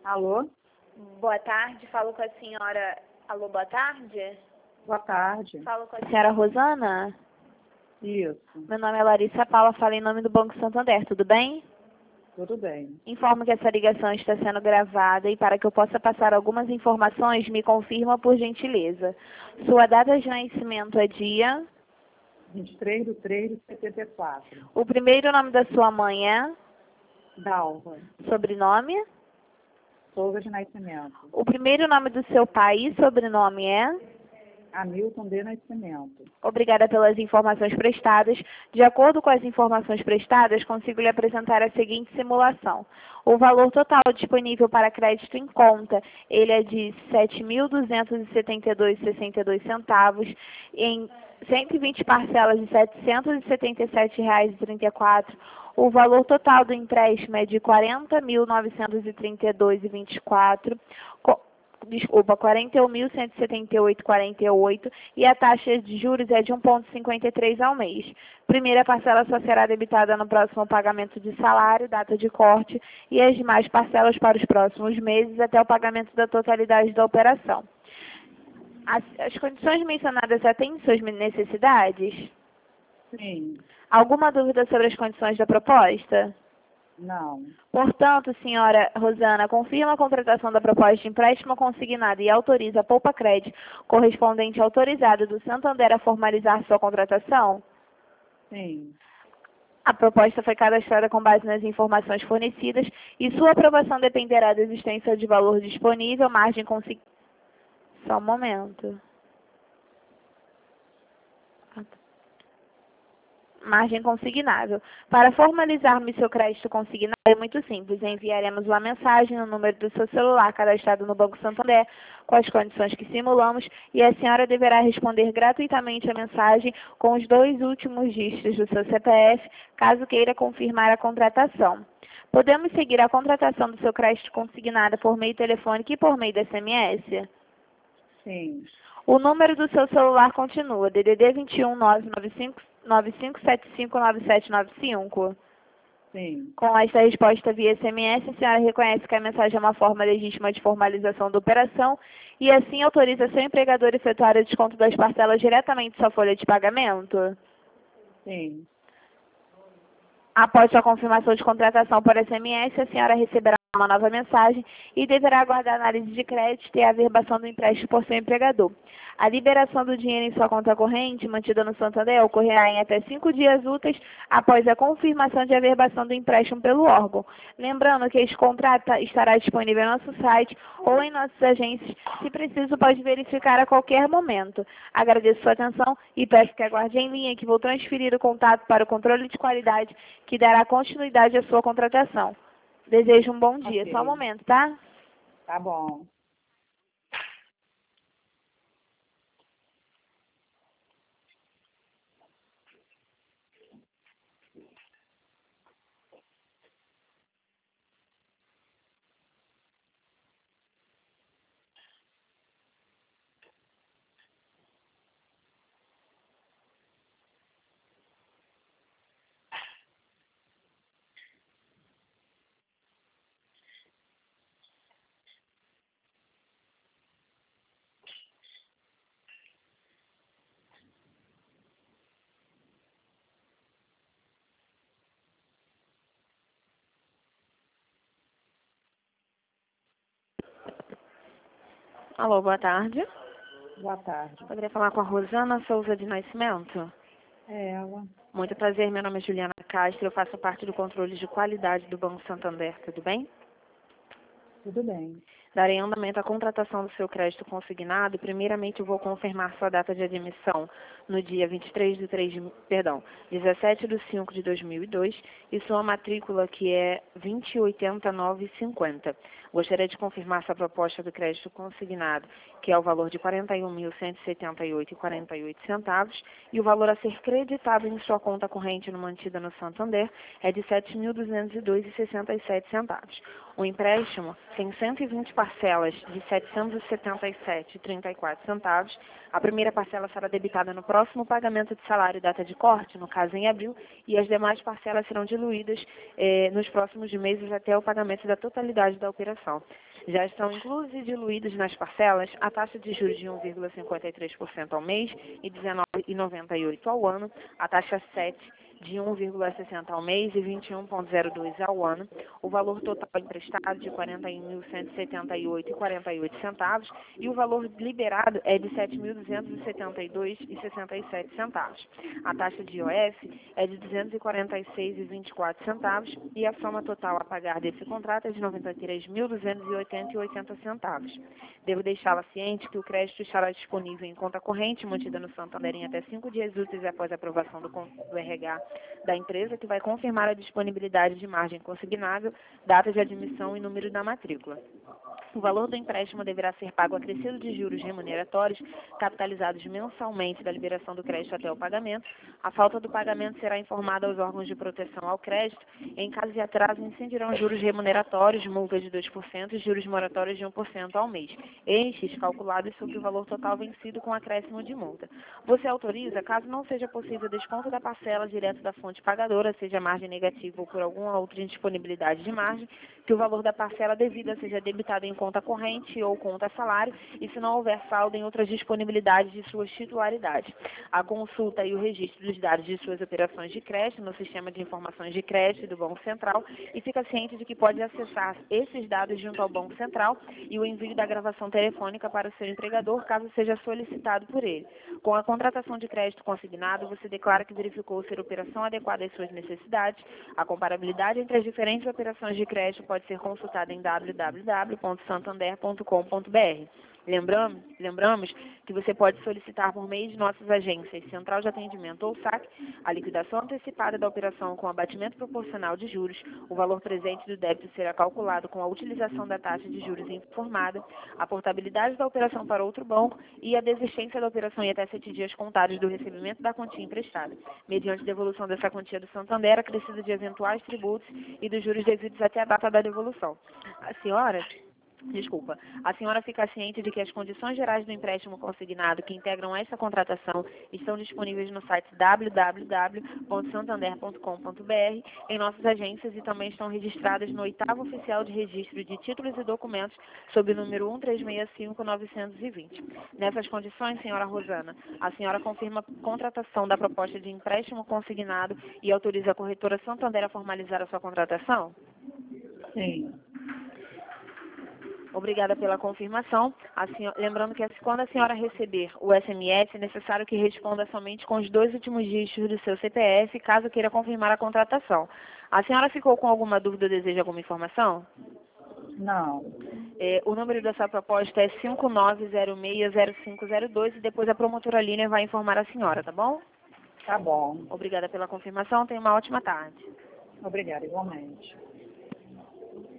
Alô? Boa tarde, falo com a senhora... Alô, boa tarde? Boa tarde. Falo com a senhora Rosana? Isso, Meu nome é Larissa Paula, falo em nome do Banco Santander, tudo bem? tudo bem. Informo que essa ligação está sendo gravada e para que eu possa passar algumas informações, me confirma por gentileza. Sua data de nascimento é dia... 23/3/74. O primeiro nome da sua mãe é... Dalva, Sobrenome? Souza de Nascimento. O primeiro nome do seu pai e sobrenome é... Hamilton de Nascimento. Obrigada pelas informações prestadas. De acordo com as informações prestadas, consigo lhe apresentar a seguinte simulação. O valor total disponível para crédito em conta, ele é de R$ 7.272,62 em 120 parcelas de R$ 777,34. O valor total do empréstimo é de R$ 40.932,24. Desculpa, 41.178,48 e a taxa de juros é de 1,53 ao mês. Primeira parcela só será debitada no próximo pagamento de salário, data de corte, e as demais parcelas para os próximos meses até o pagamento da totalidade da operação. As condições mencionadas atendem suas necessidades? Sim, Alguma dúvida sobre as condições da proposta? não. Portanto, senhora Rosana, confirma a contratação da proposta de empréstimo consignado e autoriza a Poupa Crédito correspondente autorizado do Santander a formalizar sua contratação? Sim, A proposta foi cadastrada com base nas informações fornecidas e sua aprovação dependerá da existência de valor disponível, margem consignada. Só um momento. Margem consignável. Para formalizarmos seu crédito consignado é muito simples. Enviaremos uma mensagem no número do seu celular cadastrado no Banco Santander com as condições que simulamos e a senhora deverá responder gratuitamente a mensagem com os 2 últimos dígitos do seu CPF, caso queira confirmar a contratação. Podemos seguir a contratação do seu crédito consignado por meio telefônico e por meio de SMS? sim, O número do seu celular continua, DDD 21 995759795. sim. Com esta resposta via SMS, a senhora reconhece que a mensagem é uma forma legítima de formalização da operação e assim autoriza seu empregador a efetuar o desconto das parcelas diretamente em sua folha de pagamento? Sim. Após sua confirmação de contratação por SMS, a senhora receberá uma nova mensagem e deverá aguardar a análise de crédito e a averbação do empréstimo por seu empregador. A liberação do dinheiro em sua conta corrente, mantida no Santander, ocorrerá em até 5 dias úteis após a confirmação de averbação do empréstimo pelo órgão. Lembrando que este contrato estará disponível em nosso site ou em nossas agências. Se preciso, pode verificar a qualquer momento. Agradeço sua atenção e peço que aguarde em linha que vou transferir o contato para o controle de qualidade que dará continuidade à sua contratação. Desejo um bom dia. Ok. Só um momento, tá? Tá bom. Alô, boa tarde. Boa tarde. Poderia falar com a Rosana Souza de Nascimento? É ela. Muito prazer, meu nome é Juliana Castro, eu faço parte do controle de qualidade do Banco Santander, tudo bem? Tudo bem. Darei andamento à contratação do seu crédito consignado. Primeiramente, eu vou confirmar sua data de admissão no dia 17 de 5 de 2002 e sua matrícula, que é 2080950. Gostaria de confirmar sua proposta do crédito consignado, que é o valor de R$ 41.178,48, e o valor a ser creditado em sua conta corrente mantida no Santander é de R$ 7.202,67. O empréstimo tem 120 parcelas de R$ 777,34. A primeira parcela será debitada no próximo pagamento de salário, data de corte, no caso em abril, e as demais parcelas serão diluídas nos próximos meses até o pagamento da totalidade da operação. Já estão inclusos e diluídos nas parcelas a taxa de juros de 1,53% ao mês e 19,98% ao ano, a taxa 7 de 1,60 ao mês e 21,02 ao ano, o valor total emprestado de R$ 41.178,48 e o valor liberado é de R$ 7.272,67. A taxa de IOF é de R$ 246,24 e a soma total a pagar desse contrato é de R$ 93.280,80. Devo deixá-la ciente que o crédito estará disponível em conta corrente mantida no Santander em até 5 dias úteis após a aprovação do RH da empresa, que vai confirmar a disponibilidade de margem consignável, data de admissão e número da matrícula. O valor do empréstimo deverá ser pago acrescido de juros remuneratórios capitalizados mensalmente da liberação do crédito até o pagamento. A falta do pagamento será informada aos órgãos de proteção ao crédito. Em caso de atraso, incidirão juros remuneratórios, multa de 2% e juros moratórios de 1% ao mês, estes calculados sobre o valor total vencido com acréscimo de multa. Você autoriza, caso não seja possível desconto da parcela direto da fonte pagadora, seja margem negativa ou por alguma outra indisponibilidade de margem, que o valor da parcela devida seja debitado em conta corrente ou conta salário, e se não houver saldo em outras disponibilidades de suas titularidades. A consulta e o registro dos dados de suas operações de crédito no Sistema de Informações de Crédito do Banco Central, e fica ciente de que pode acessar esses dados junto ao Banco Central e o envio da gravação telefônica para o seu empregador, caso seja solicitado por ele. Com a contratação de crédito consignado, você declara que verificou ser operação adequada às suas necessidades. A comparabilidade entre as diferentes operações de crédito pode ser consultada em www.santander.com.br. Lembramos que você pode solicitar por meio de nossas agências, Central de Atendimento ou SAC, a liquidação antecipada da operação com abatimento proporcional de juros. O valor presente do débito será calculado com a utilização da taxa de juros informada, a portabilidade da operação para outro banco e a desistência da operação em até 7 dias contados do recebimento da quantia emprestada, mediante devolução dessa quantia do Santander, acrescida de eventuais tributos e dos juros devidos até a data da devolução. A senhora fica ciente de que as condições gerais do empréstimo consignado que integram esta contratação estão disponíveis no site www.santander.com.br, em nossas agências, e também estão registradas no 8º Oficial de Registro de Títulos e Documentos, sob o número 1365920. Nessas condições, senhora Rosana, a senhora confirma a contratação da proposta de empréstimo consignado e autoriza a corretora Santander a formalizar a sua contratação? Sim. Obrigada pela confirmação. Lembrando que quando a senhora receber o SMS, é necessário que responda somente com os 2 últimos dígitos do seu CPF, caso queira confirmar a contratação. A senhora ficou com alguma dúvida ou deseja alguma informação? Não. O número da sua proposta é 59060502 e depois a promotora Línia vai informar a senhora, tá bom? Tá bom. Obrigada pela confirmação. Tenha uma ótima tarde. Obrigada, igualmente.